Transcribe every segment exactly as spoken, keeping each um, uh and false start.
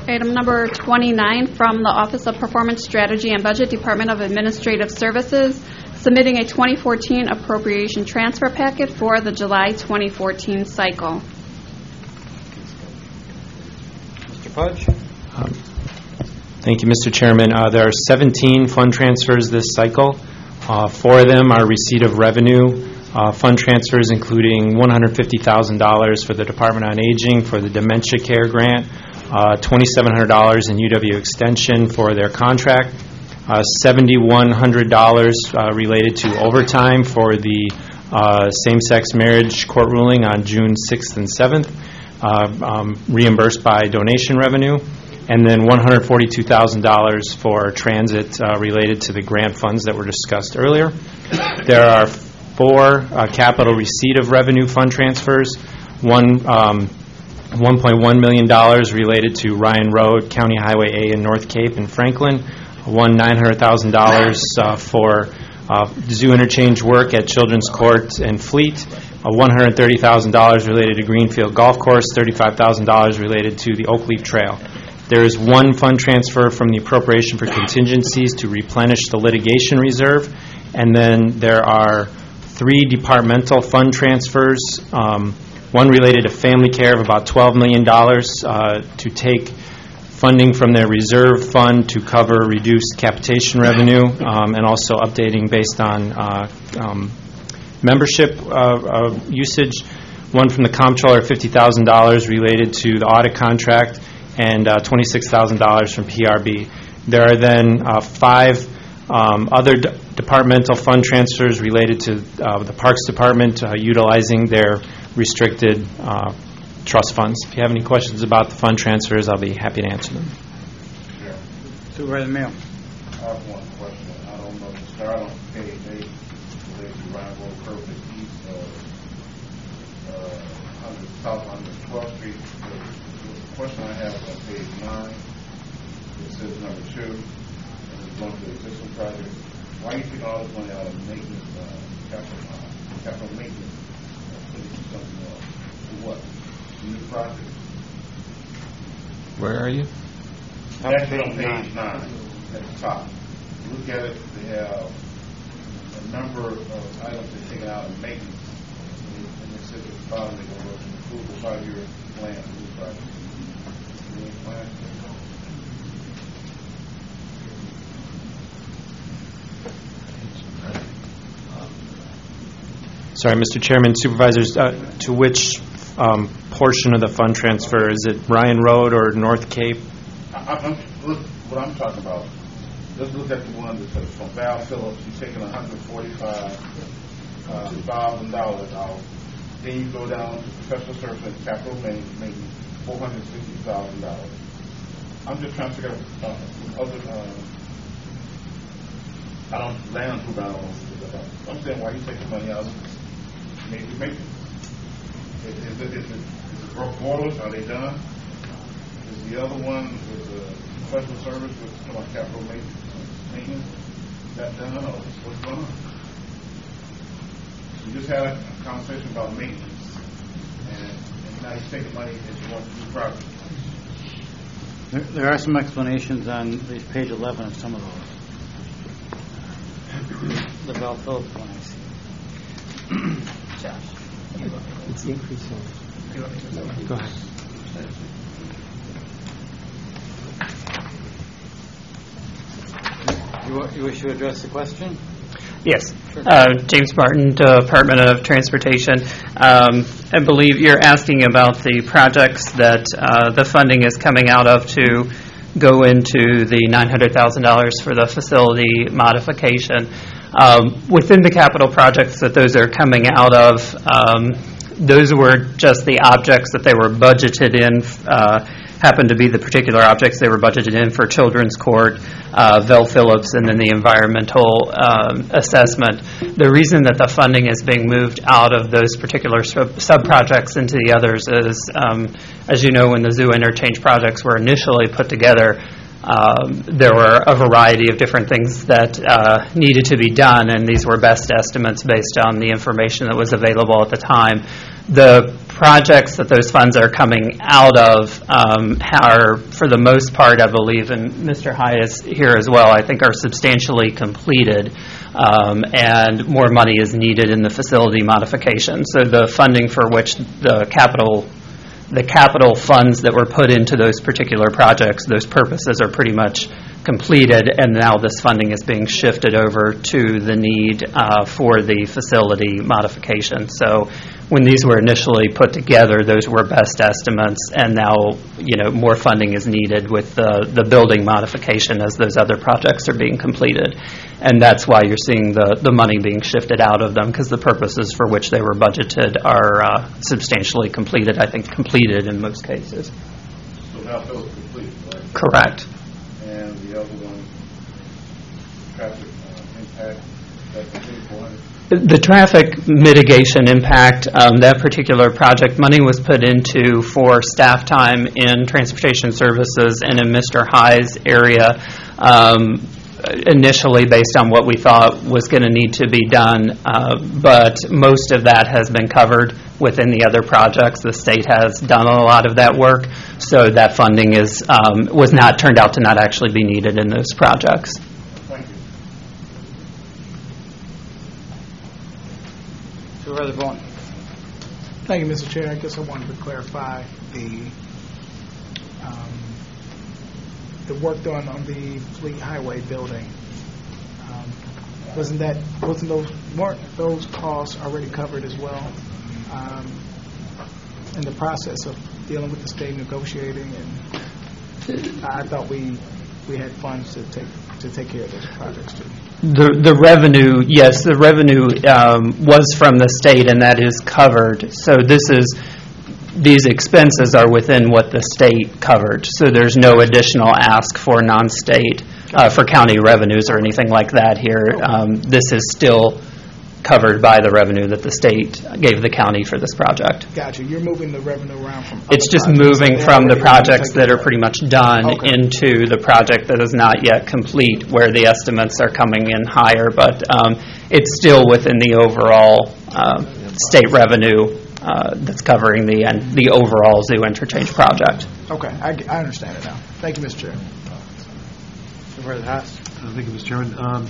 Item number twenty-nine, from the Office of Performance Strategy and Budget, Department of Administrative Services, submitting a twenty fourteen appropriation transfer packet for the July twenty fourteen cycle. Mister Pudge. Um, thank you, Mister Chairman. Uh, there are seventeen fund transfers this cycle. Uh, four of them are receipt of revenue uh, fund transfers, including one hundred fifty thousand dollars for the Department on Aging for the Dementia Care Grant, uh, two thousand seven hundred dollars in U W Extension for their contract, uh, seven thousand one hundred dollars uh, related to overtime for the uh, same-sex marriage court ruling on June sixth and seventh, uh, um, reimbursed by donation revenue, and then one hundred forty-two thousand dollars for transit uh, related to the grant funds that were discussed earlier. There are four uh, capital receipt of revenue fund transfers, one um, one point one million dollars related to Ryan Road, County Highway A in North Cape and Franklin, one nine hundred thousand dollars uh, for uh, zoo interchange work at Children's Court and Fleet, uh, one hundred thirty thousand dollars related to Greenfield Golf Course, thirty-five thousand dollars related to the Oak Leaf Trail. There is one fund transfer from the appropriation for contingencies to replenish the litigation reserve, and then there are three departmental fund transfers, um, one related to family care of about twelve million dollars uh, to take funding from their reserve fund to cover reduced capitation revenue, um, and also updating based on uh, um, membership uh, uh, usage. One from the comptroller, fifty thousand dollars related to the audit contract, and uh, twenty-six thousand dollars from P R B. There are then uh, five um, other d- departmental fund transfers related to uh, the Parks Department uh, utilizing their restricted uh, trust funds. If you have any questions about the fund transfers, I'll be happy to answer them. Sure. Supervisor Mayo. I have one question. I don't know. To start on page eight, related to Ryan Road, Perfect East, uh, uh, on the south on the twelfth Street. The question I have on page nine, it says number two, and it's going to the existing project. Why are you taking all this money out of maintenance, uh, capital, uh, capital maintenance, and putting it to something else? For what? New project? Where are you? Actually on page nine, at the top. Look at it, they have a number of items they're taking out in maintenance. And they said at the bottom they're going to approve the five-year plan for new project. Any plan? Sorry, Mister Chairman, Supervisors, uh, to which um, portion of the fund transfer? Is it Ryan Road or North Cape? I, I'm, look, what I'm talking about, let's look at the one that says from Val Phillips, he's taking one hundred forty-five thousand dollars out. Then you go down to professional service and capital maintenance, four hundred sixty thousand dollars. I'm just trying to figure out uh, other, uh, I don't, land improvement, I don't want to do that. I'm saying why you take the money out of maybe maintenance. Is, is, it, is, it, is it broke boilers? Are they done? Is the other one with the professional service with some like capital maintenance? Is that done or what's going on? We just had a conversation about maintenance, and, and now he's taking money and you want to do property. There, there are some explanations on at least page eleven of some of those. The Bell Phillips one I see. Josh. It's the increase. Go ahead. You, you wish to address the question? Yes. Uh, James Martin, Department of Transportation. Um, I believe you're asking about the projects that uh, the funding is coming out of to go into the nine hundred thousand dollars for the facility modification. Um, within the capital projects that those are coming out of, um, those were just the objects that they were budgeted in, uh, happened to be the particular objects they were budgeted in for Children's Court, uh, Vel Phillips, and then the environmental um, assessment. The reason that the funding is being moved out of those particular sub- sub-projects into the others is, um, as you know, when the zoo interchange projects were initially put together, Um, there were a variety of different things that uh, needed to be done, and these were best estimates based on the information that was available at the time. The projects that those funds are coming out of um, are, for the most part, I believe, and Mister High is here as well, I think are substantially completed, um, and more money is needed in the facility modification. So the funding for which the capital the capital funds that were put into those particular projects, those purposes are pretty much completed, and now this funding is being shifted over to the need uh, for the facility modification. So when these were initially put together, those were best estimates, and now, you know, more funding is needed with the, the building modification as those other projects are being completed. And that's why you're seeing the, the money being shifted out of them, because the purposes for which they were budgeted are uh, substantially completed, I think completed in most cases. So now Phil's complete, right? Correct. And the other one, traffic uh, impact, that's four hundred. The traffic mitigation impact, um, that particular project, money was put into for staff time in transportation services and in Mister High's area, um, initially based on what we thought was going to need to be done, uh, but most of that has been covered within the other projects. The state has done a lot of that work, so that funding is um, was not turned out to not actually be needed in those projects. Thank you. Supervisor Bowen. Thank you, Mister Chair. I guess I wanted to clarify the um, the work done on the Fleet Highway building. Um, wasn't that wasn't those weren't those costs already covered as well um, in the process of dealing with the state negotiating? And I thought we we had funds to take to take care of those projects too. The the revenue, yes, the revenue um, was from the state, and that is covered. So this is, these expenses are within what the state covered. So there's no additional ask for non-state, uh, for county revenues or anything like that here. Um, this is still covered by the revenue that the state gave the county for this project. Gotcha. You're moving the revenue around from. It's just other projects. moving They're from the already projects taken that are care of. pretty much done Okay. into the project that is not yet complete, where the estimates are coming in higher, but um, it's still within the overall uh, state revenue uh, that's covering the and the overall zoo interchange project. Okay, I, I understand it now. Thank you, Mister Chair. Supervisor Haas. Uh, Thank you, Mister Chairman. Um,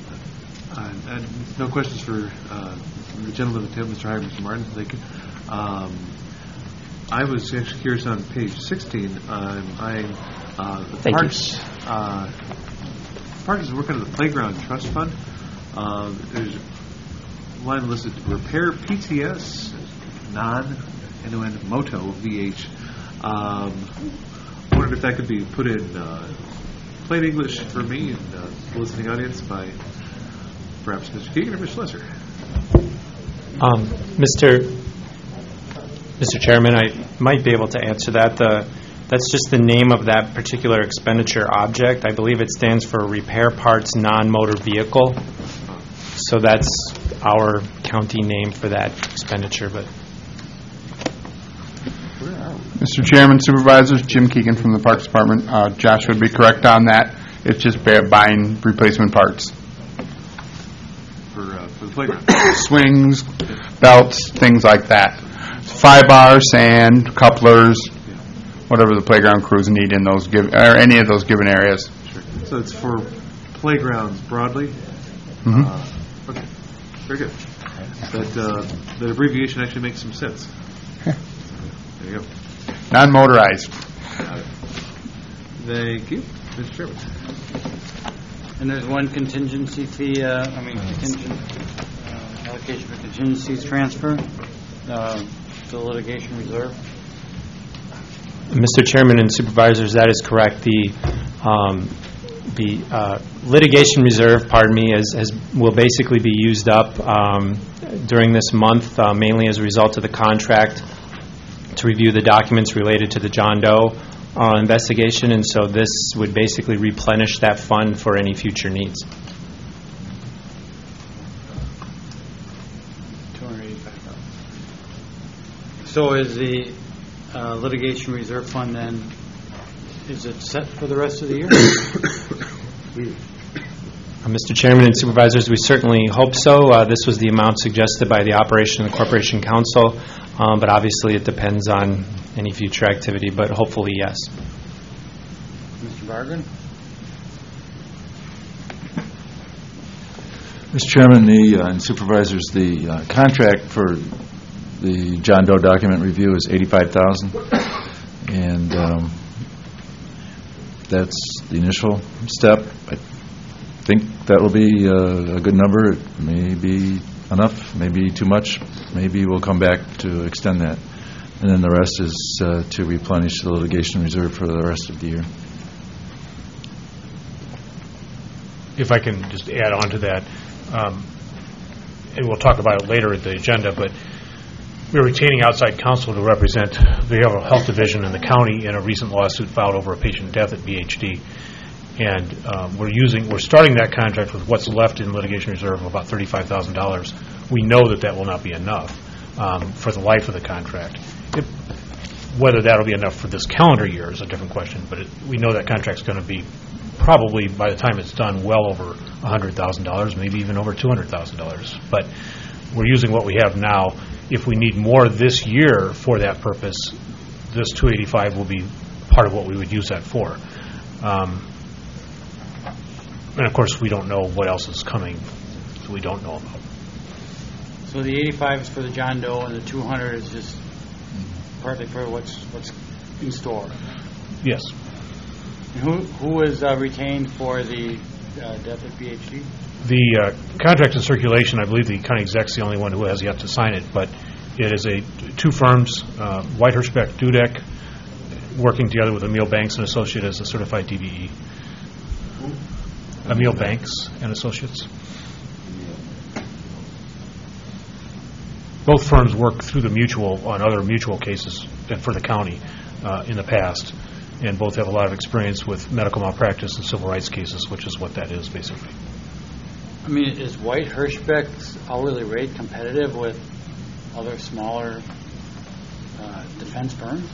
I I had no questions for uh, the gentleman at the table, Mister Hyde, Mister Martin. Thank you. Um, I was actually curious on page sixteen. Um, I uh, the Thank you. parks. Uh, parks is working on the playground trust fund. Uh, there's a line listed repair P T S non N O N moto V H. Um, I wondered if that could be put in uh, plain English for me and uh, the listening audience by perhaps Mister Keegan or Mister Lesser. Um, Mister Mister Chairman, I might be able to answer that. The, that's just the name of that particular expenditure object. I believe it stands for Repair Parts Non-Motor Vehicle. So that's our county name for that expenditure. But Mister Chairman, Supervisors, Jim Keegan from the Parks Department. Uh, Josh would be correct on that. It's just ba- buying replacement parts. For, uh, for the playground. Swings, belts, things like that. Five bar, sand, couplers, whatever the playground crews need in those give, or any of those given areas. Sure. So it's for playgrounds broadly? Mhm. Uh, okay. Very good. That, uh, that abbreviation actually makes some sense. There you go. Non-motorized. Thank you, Mister Chairman. And there's one contingency fee, uh, I mean, contingent, uh, allocation for contingencies transfer, uh, to litigation reserve. Mister Chairman and Supervisors, that is correct. The um, the uh, litigation reserve, pardon me, is, has, will basically be used up um, during this month, uh, mainly as a result of the contract to review the documents related to the John Doe uh, investigation, and so this would basically replenish that fund for any future needs. two hundred eighty-five thousand. So is the uh, litigation reserve fund then, is it set for the rest of the year? Uh, Mister Chairman and Supervisors, we certainly hope so. Uh, this was the amount suggested by the Operation and the Corporation Council. Um, But obviously, it depends on any future activity, but hopefully, yes. Mister Bargan? Mister Chairman, the, uh, and supervisors, the uh, contract for the John Doe document review is eighty-five thousand dollars, and um, that's the initial step. I think that will be uh, a good number. It may be enough, maybe too much. Maybe we'll come back to extend that. And then the rest is uh, to replenish the litigation reserve for the rest of the year. If I can just add on to that, um, and we'll talk about it later at the agenda, but we're retaining outside counsel to represent the Behavioral Health Division in the county in a recent lawsuit filed over a patient death at B H D. And um, we're using, we're starting that contract with what's left in litigation reserve of about thirty-five thousand dollars. We know that that will not be enough um, for the life of the contract. It, whether that'll be enough for this calendar year is a different question, but it, we know that contract's going to be probably, by the time it's done, well over one hundred thousand dollars, maybe even over two hundred thousand dollars. But we're using what we have now. If we need more this year for that purpose, this two eighty-five will be part of what we would use that for. Um, and, of course, we don't know what else is coming, so we don't know about. So the eighty-five is for the John Doe, and the two hundred is just partly for what's what's in store. Yes. And who who is uh, retained for the uh, death at B H D? The uh, contract in circulation, I believe the county exec's the only one who has yet to sign it, but it is a two firms, uh, White Hirschbeck Dudek, working together with Emil Banks and Associates as a certified D B E. Emil Banks and Associates. Both firms work through the mutual on other mutual cases and for the county uh, in the past, and both have a lot of experience with medical malpractice and civil rights cases, which is what that is, basically. I mean, is White Hirschbeck's hourly rate competitive with other smaller uh, defense firms?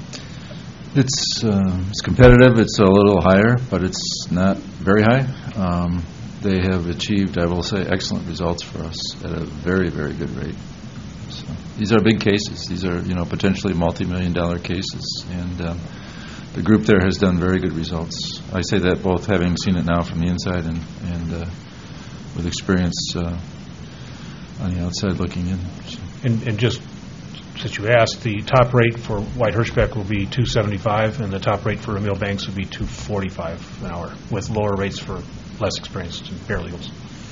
It's uh, it's competitive. It's a little higher, but it's not very high. Um, they have achieved, I will say, excellent results for us at a very, very good rate. So these are big cases. These are, you know, potentially multi-million dollar cases, and um, the group there has done very good results. I say that both having seen it now from the inside and and uh, with experience uh, on the outside looking in. So. And, and just since you asked, the top rate for White Hirschbeck will be two seventy-five, and the top rate for Emil Banks would be two forty-five an hour, with lower rates for less experienced paralegals.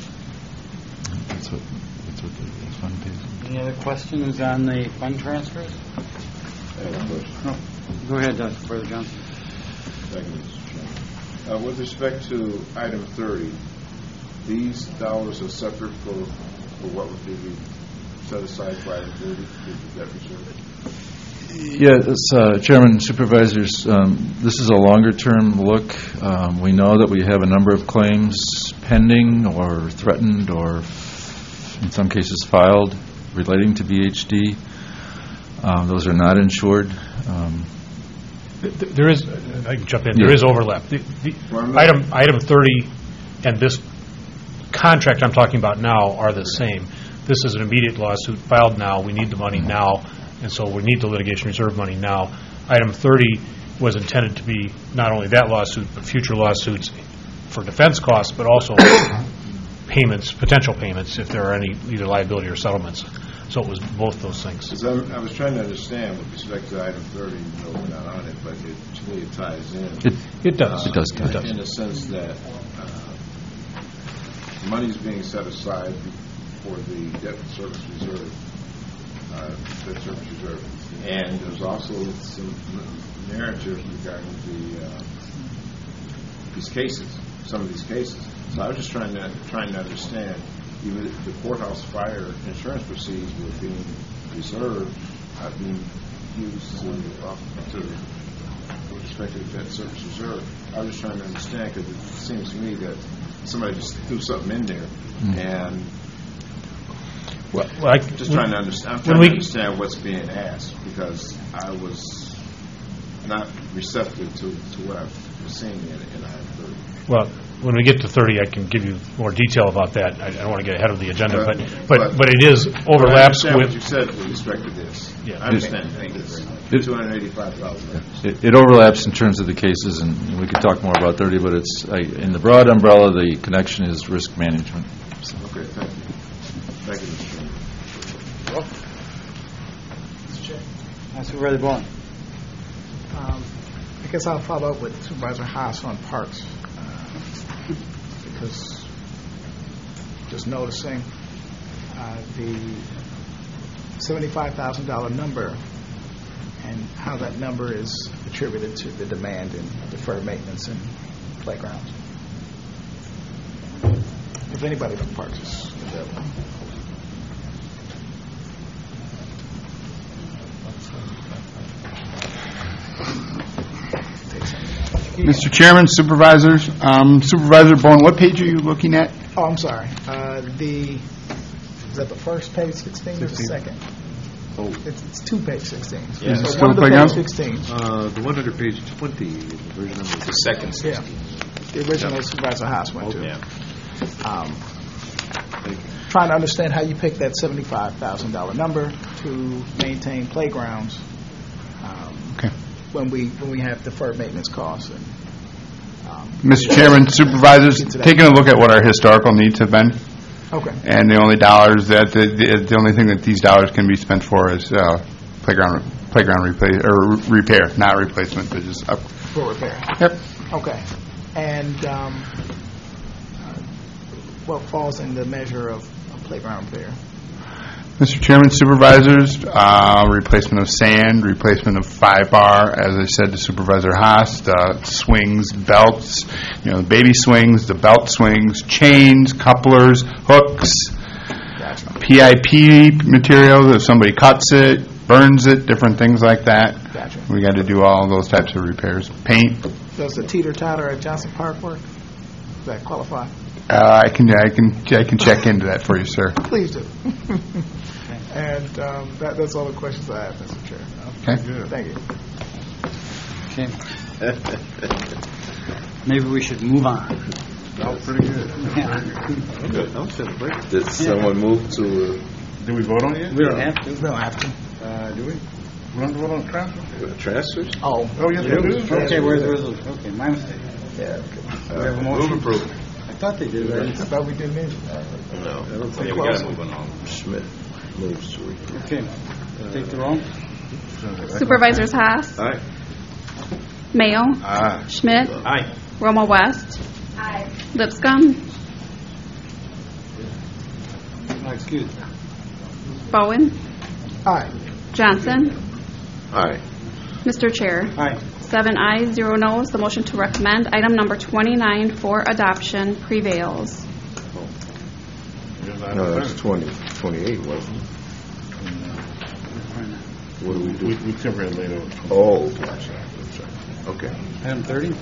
That's what that's what the fund pays. Any other questions on the fund transfers? I have a question. No. Go ahead, Doctor Further Johnson. Thank you, Mister Chairman. Uh, with respect to item thirty, these dollars are separate for, for what would be set aside for item thirty, the debt reserve? Yes, uh, Chairman, Supervisors, um, this is a longer-term look. Um, we know that we have a number of claims pending or threatened or, f- in some cases, filed relating to B H D. Um, those are not insured. Um, Th- th- There is, I can jump in, Yeah. there is overlap. The, the Well, item, item thirty and this contract I'm talking about now are the same. This is an immediate lawsuit filed now. We need the money now, and so we need the litigation reserve money now. Item thirty was intended to be not only that lawsuit, but future lawsuits for defense costs, but also payments, potential payments, if there are any, either liability or settlements. So it was both those things. Because I was trying to understand with respect to item thirty, you know, we're not on it, but it, to me it ties in. It It does. It does tie. It does. In the sense that uh, money's being set aside for the debt service reserve, uh, debt service reserve. And there's also some narrative regarding the, uh, these cases, some of these cases. So I was just trying to, trying to understand, even if the courthouse fire insurance proceeds were being reserved, uh, being used to, uh, to with respect to the debt service reserve. I was just trying to understand, because it seems to me that somebody just threw something in there, Mm. and Well, I- just trying to understand, I'm when trying we- to understand what's being asked, because I was not receptive to, to what I've we're seeing in, in I thirty. Well, when we get to thirty, I can give you more detail about that. I I don't want to get ahead of the agenda, but, but, but it is overlaps I understand what you with, said with respect to this. Yeah. I understand. Thank you very much. two hundred eighty-five thousand. It it overlaps in terms of the cases, and we could talk more about thirty, but it's, I- in the broad umbrella, the connection is risk management. So, Okay, thank you. Thank you, Mister Chairman. Mister Chair. Supervisor Bowen. Um, I guess I'll follow up with Supervisor Haas on parks, uh, because just noticing uh, the seventy-five thousand dollars number and how that number is attributed to the demand in deferred maintenance and playgrounds. If anybody from parks is available. Mister Chairman, Supervisors, um, Supervisor Bowen, what page are you looking at? Oh, I'm sorry. Uh, The, is that the first page sixteen or the second? Oh. It's it's two page sixteen. Is it So still one of the playground? page sixteen. Uh, the one under page twenty, the version number. The second Yeah. The original Supervisor Haas went to. Okay. Um, Trying to understand how you picked that seventy-five thousand dollars number to maintain playgrounds um, Okay. when we, when we have deferred maintenance costs. and, um, Mister Chairman, Supervisors, Get to that. taking a look at what our historical needs have been, Okay. and the only dollars that, the, the the only thing that these dollars can be spent for is uh, playground, playground replace, or repair, not replacement, but just up. For repair. Yep. Okay. And um, uh, what falls in the measure of of playground repair? Mister Chairman, Supervisors, uh, replacement of sand, replacement of five bar, as I said to Supervisor Haas, uh, swings, belts, you know, the baby swings, the belt swings, chains, couplers, hooks, Gotcha. P I P materials, if somebody cuts it, burns it, different things like that. Gotcha. We got to do all those types of repairs. Paint, Does the teeter-totter at Johnson Park work? Does that qualify? uh, I can, I can, I can check into that for you, sir. Please do. And um, that, that's all the questions I have, Mister Chair. Okay? Thank you. Okay. Maybe we should move on. That was pretty good. Yeah. Good. I'm sitting pretty. Did someone move to, uh, Did we vote on it? We don't have to. We don't have to. Uh, do we? We don't vote on transfer? uh, transfers? Oh. Oh, yes, we do. Okay, where's the resolution? Okay, my mistake. Yeah. okay. We have a Uh, motion. Move approval. I thought they did, right? I thought we didn't need it. No. Yeah, Yeah, we gotta move on. Schmidt moves to approve. Okay, take the roll. Supervisors Haas, Aye. Mayo, Aye. Schmidt, Aye. Roma West, Lipscomb, Excuse me. Bowen, Aye. Johnson. Aye. Mister Chair, Aye. seven ayes, zero noes. The motion to recommend item number twenty-nine for adoption prevails. No, that's twenty, twenty-eight, wasn't it? What do we do? We we temporarily laid over. Oh, gotcha. Okay. Item thirty?